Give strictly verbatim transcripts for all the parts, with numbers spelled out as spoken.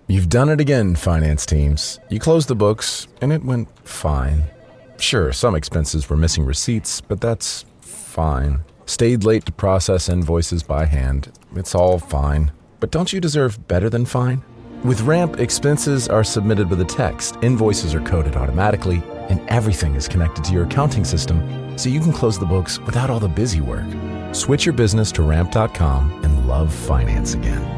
You've done it again, finance teams. You closed the books, and it went fine. Sure, some expenses were missing receipts, but that's fine. Stayed late to process invoices by hand. It's all fine. But don't you deserve better than fine? With Ramp, expenses are submitted with a text, invoices are coded automatically, and everything is connected to your accounting system, so you can close the books without all the busy work. Switch your business to ramp dot com and love finance again.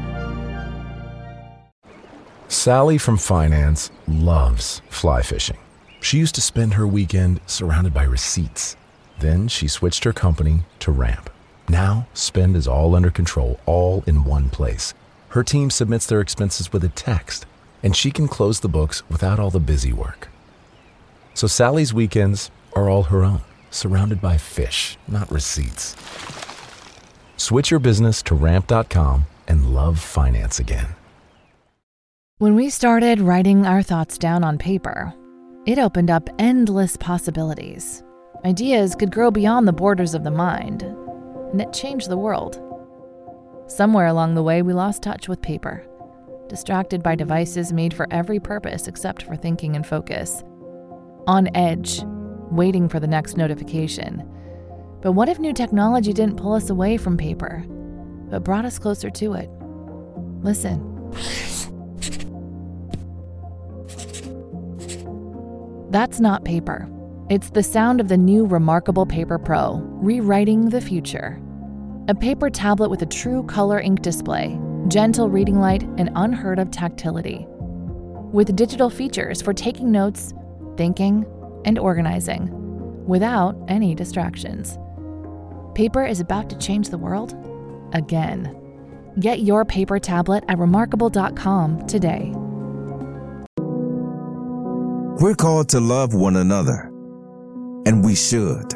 Sally from finance loves fly fishing. She used to spend her weekend surrounded by receipts. Then she switched her company to Ramp. Now, spend is all under control, all in one place. Her team submits their expenses with a text, and she can close the books without all the busy work. So Sally's weekends are all her own, surrounded by fish, not receipts. Switch your business to ramp dot com and love finance again. When we started writing our thoughts down on paper, it opened up endless possibilities. Ideas could grow beyond the borders of the mind, and it changed the world. Somewhere along the way, we lost touch with paper, distracted by devices made for every purpose except for thinking and focus. On edge, waiting for the next notification. But what if new technology didn't pull us away from paper, but brought us closer to it? Listen. That's not paper. It's the sound of the new Remarkable Paper Pro, rewriting the future. A paper tablet with a true color ink display, gentle reading light, and unheard of tactility. With digital features for taking notes, thinking, and organizing, without any distractions. Paper is about to change the world again. Get your paper tablet at remarkable dot com today. We're called to love one another, and we should.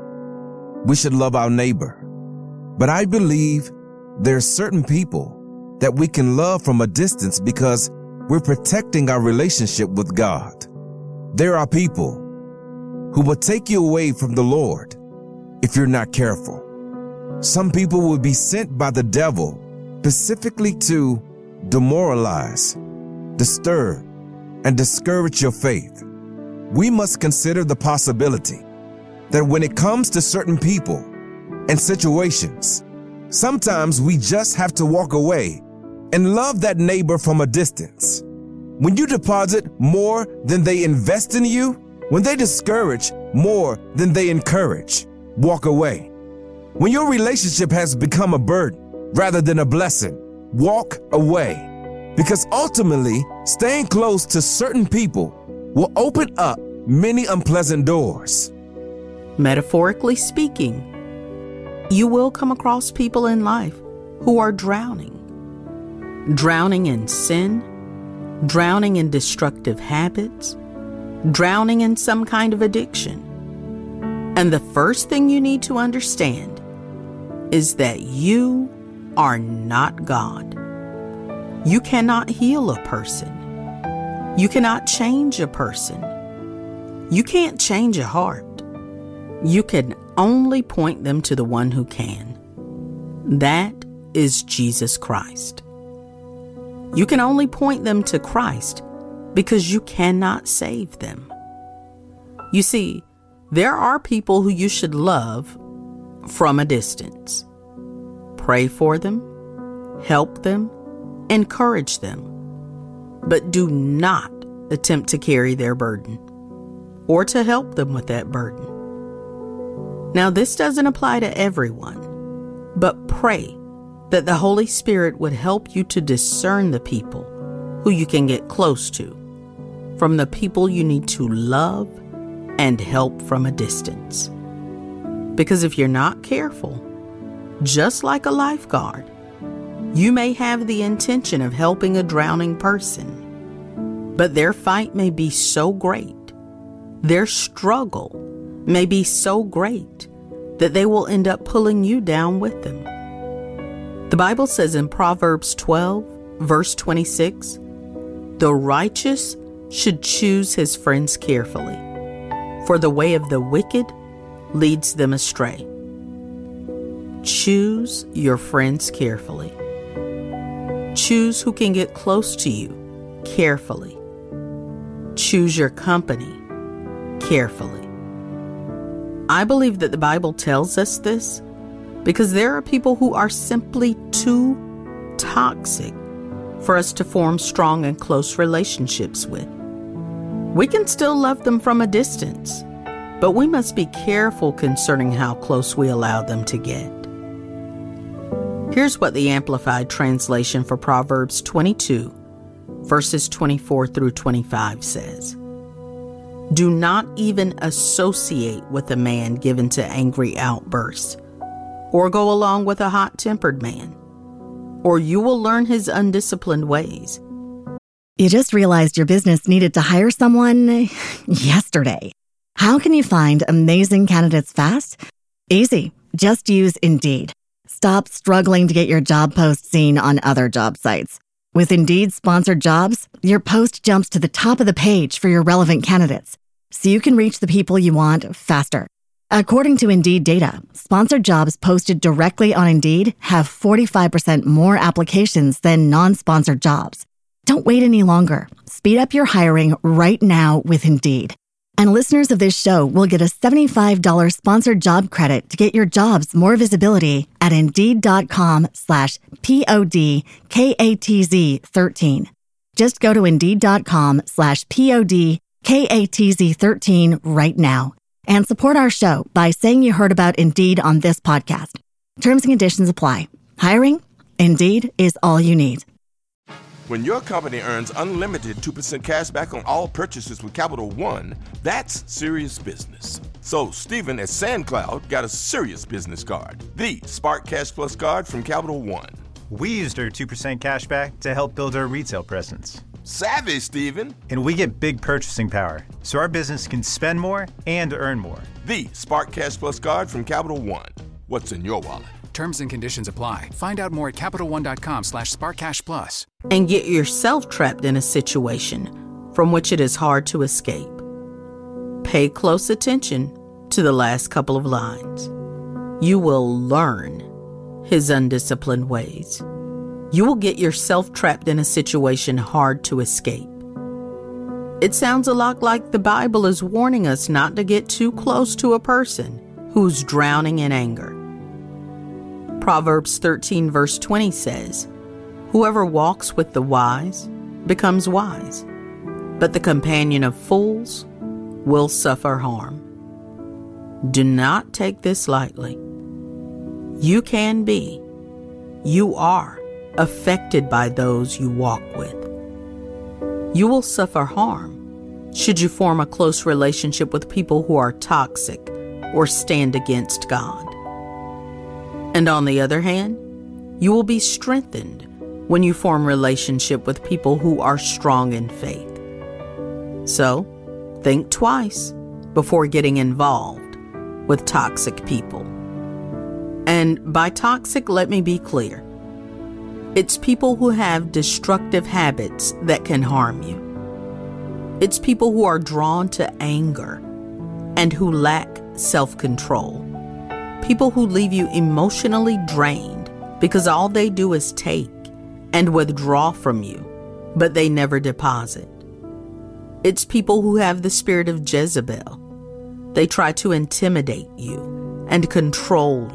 We should love our neighbor. But I believe there are certain people that we can love from a distance because we're protecting our relationship with God. There are people who will take you away from the Lord if you're not careful. Some people will be sent by the devil specifically to demoralize, disturb, and discourage your faith. We must consider the possibility that when it comes to certain people and situations, sometimes we just have to walk away and love that neighbor from a distance. When you deposit more than they invest in you, when they discourage more than they encourage, walk away. When your relationship has become a burden rather than a blessing, walk away. Because ultimately, staying close to certain people will open up many unpleasant doors. Metaphorically speaking, you will come across people in life who are drowning. Drowning in sin, drowning in destructive habits, drowning in some kind of addiction. And the first thing you need to understand is that you are not God. You cannot heal a person. You cannot change a person. You can't change a heart. You can only point them to the one who can. That is Jesus Christ. You can only point them to Christ because you cannot save them. You see, there are people who you should love from a distance. Pray for them, help them, encourage them, but do not attempt to carry their burden or to help them with that burden. Now, this doesn't apply to everyone, but pray that the Holy Spirit would help you to discern the people who you can get close to from the people you need to love and help from a distance. Because if you're not careful, just like a lifeguard, you may have the intention of helping a drowning person, but their fight may be so great, their struggle may be so great that they will end up pulling you down with them. The Bible says in Proverbs twelve, verse twenty-six, the righteous should choose his friends carefully, for the way of the wicked leads them astray. Choose your friends carefully. Choose who can get close to you carefully. Choose your company carefully. I believe that the Bible tells us this because there are people who are simply too toxic for us to form strong and close relationships with. We can still love them from a distance, but we must be careful concerning how close we allow them to get. Here's what the Amplified Translation for Proverbs twenty-two, verses twenty-four through twenty-five says. Do not even associate with a man given to angry outbursts, or go along with a hot-tempered man, or you will learn his undisciplined ways. You just realized your business needed to hire someone yesterday. How can you find amazing candidates fast? Easy. Just use Indeed. Stop struggling to get your job post seen on other job sites. With Indeed sponsored jobs, your post jumps to the top of the page for your relevant candidates, so you can reach the people you want faster. According to Indeed data, sponsored jobs posted directly on Indeed have forty-five percent more applications than non-sponsored jobs. Don't wait any longer. Speed up your hiring right now with Indeed. And listeners of this show will get a seventy-five dollars sponsored job credit to get your jobs more visibility at Indeed.com slash P-O-D-K-A-T-Z 13. Just go to Indeed.com slash P-O-D-K-A-T-Z 13 right now and support our show by saying you heard about Indeed on this podcast. Terms and conditions apply. Hiring? Indeed is all you need. When your company earns unlimited two percent cash back on all purchases with Capital One, that's serious business. So Stephen at SandCloud got a serious business card, the Spark Cash Plus card from Capital One. We used our two percent cash back to help build our retail presence. Savvy, Stephen. And we get big purchasing power, so our business can spend more and earn more. The Spark Cash Plus card from Capital One. What's in your wallet? Terms and conditions apply. Find out more at CapitalOne.com slash SparkCashPlus. And get yourself trapped in a situation from which it is hard to escape. Pay close attention to the last couple of lines. You will learn his undisciplined ways. You will get yourself trapped in a situation hard to escape. It sounds a lot like the Bible is warning us not to get too close to a person who's drowning in anger. Proverbs thirteen verse twenty says, whoever walks with the wise becomes wise, but the companion of fools will suffer harm. Do not take this lightly. You can be, you are affected by those you walk with. You will suffer harm should you form a close relationship with people who are toxic or stand against God. And on the other hand, you will be strengthened when you form relationship with people who are strong in faith. So, think twice before getting involved with toxic people. And by toxic, let me be clear. It's people who have destructive habits that can harm you. It's people who are drawn to anger and who lack self-control. People who leave you emotionally drained because all they do is take and withdraw from you, but they never deposit. It's people who have the spirit of Jezebel. They try to intimidate you and control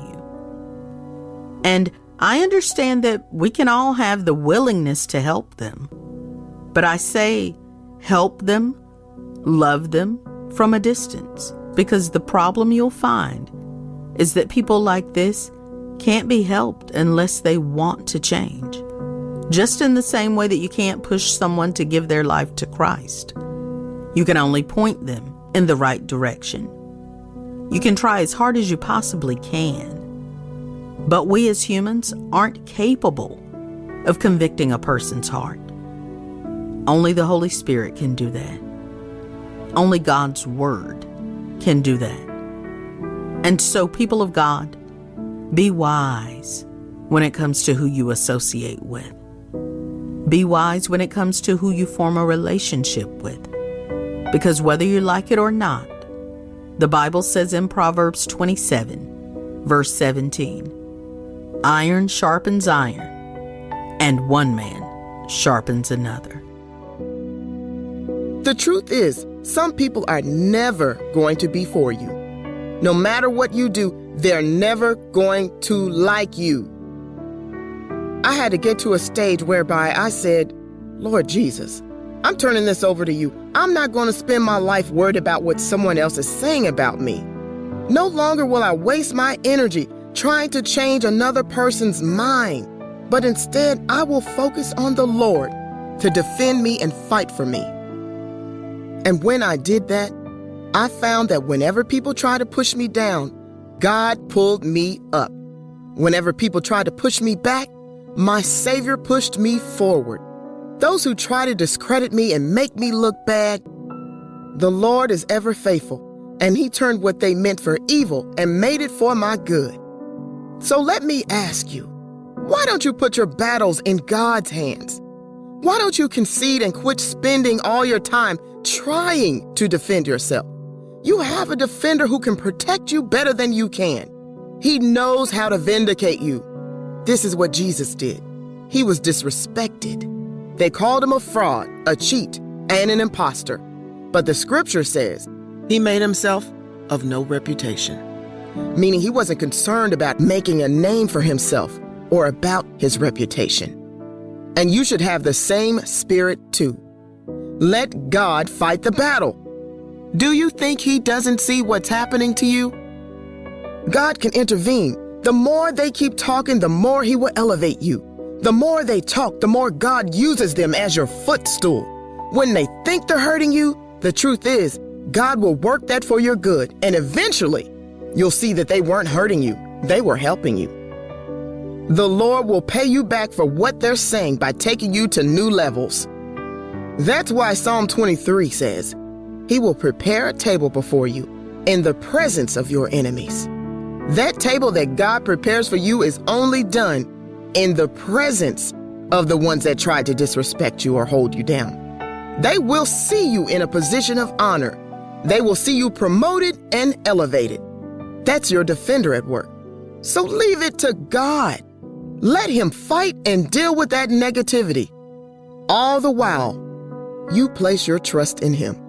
you. And I understand that we can all have the willingness to help them, but I say help them, love them from a distance, because the problem you'll find is that people like this can't be helped unless they want to change. Just in the same way that you can't push someone to give their life to Christ. You can only point them in the right direction. You can try as hard as you possibly can. But we as humans aren't capable of convicting a person's heart. Only the Holy Spirit can do that. Only God's Word can do that. And so, people of God, be wise when it comes to who you associate with. Be wise when it comes to who you form a relationship with. Because whether you like it or not, the Bible says in Proverbs twenty-seven, verse seventeen, iron sharpens iron, and one man sharpens another. The truth is, some people are never going to be for you. No matter what you do, they're never going to like you. I had to get to a stage whereby I said, Lord Jesus, I'm turning this over to you. I'm not going to spend my life worried about what someone else is saying about me. No longer will I waste my energy trying to change another person's mind, but instead I will focus on the Lord to defend me and fight for me. And when I did that, I found that whenever people tried to push me down, God pulled me up. Whenever people tried to push me back, my Savior pushed me forward. Those who try to discredit me and make me look bad, the Lord is ever faithful, and He turned what they meant for evil and made it for my good. So let me ask you, why don't you put your battles in God's hands? Why don't you concede and quit spending all your time trying to defend yourself? You have a defender who can protect you better than you can. He knows how to vindicate you. This is what Jesus did. He was disrespected. They called him a fraud, a cheat, and an imposter. But the scripture says he made himself of no reputation, meaning he wasn't concerned about making a name for himself or about his reputation. And you should have the same spirit too. Let God fight the battle. Do you think He doesn't see what's happening to you? God can intervene. The more they keep talking, the more He will elevate you. The more they talk, the more God uses them as your footstool. When they think they're hurting you, the truth is, God will work that for your good, and eventually, you'll see that they weren't hurting you, they were helping you. The Lord will pay you back for what they're saying by taking you to new levels. That's why Psalm twenty-three says, He will prepare a table before you in the presence of your enemies. That table that God prepares for you is only done in the presence of the ones that tried to disrespect you or hold you down. They will see you in a position of honor. They will see you promoted and elevated. That's your defender at work. So leave it to God. Let Him fight and deal with that negativity. All the while, you place your trust in Him.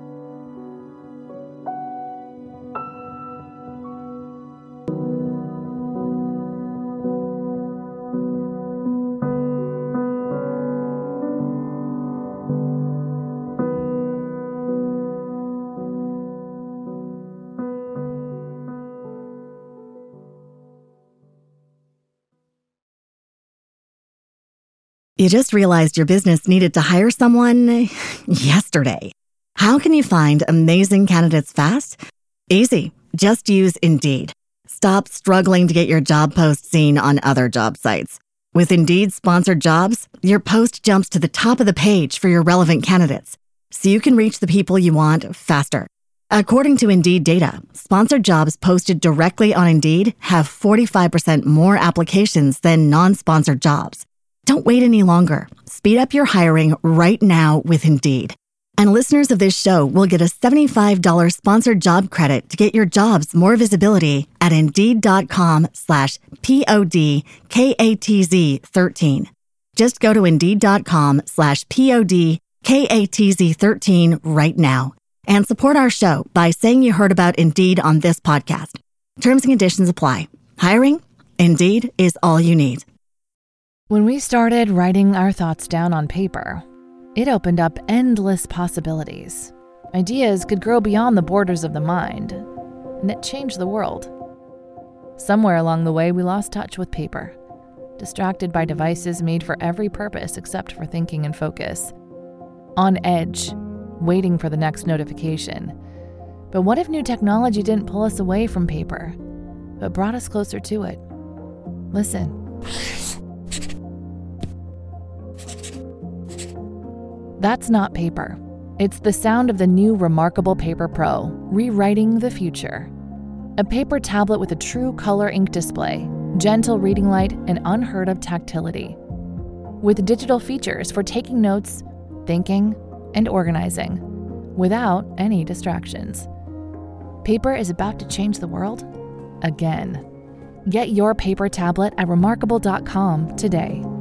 You just realized your business needed to hire someone yesterday. How can you find amazing candidates fast? Easy. Just use Indeed. Stop struggling to get your job post seen on other job sites. With Indeed sponsored jobs, your post jumps to the top of the page for your relevant candidates, so you can reach the people you want faster. According to Indeed data, sponsored jobs posted directly on Indeed have forty-five percent more applications than non-sponsored jobs. Don't wait any longer. Speed up your hiring right now with Indeed. And listeners of this show will get a seventy-five dollars sponsored job credit to get your jobs more visibility at Indeed.com slash P-O-D-K-A-T-Z 13. Just go to Indeed.com slash P-O-D-K-A-T-Z 13 right now and support our show by saying you heard about Indeed on this podcast. Terms and conditions apply. Hiring? Indeed is all you need. When we started writing our thoughts down on paper, it opened up endless possibilities. Ideas could grow beyond the borders of the mind, and it changed the world. Somewhere along the way, we lost touch with paper, distracted by devices made for every purpose except for thinking and focus. On edge, waiting for the next notification. But what if new technology didn't pull us away from paper, but brought us closer to it? Listen. That's not paper. It's the sound of the new Remarkable Paper Pro, rewriting the future. A paper tablet with a true color ink display, gentle reading light, and unheard of tactility. With digital features for taking notes, thinking, and organizing, without any distractions. Paper is about to change the world again. Get your paper tablet at remarkable dot com today.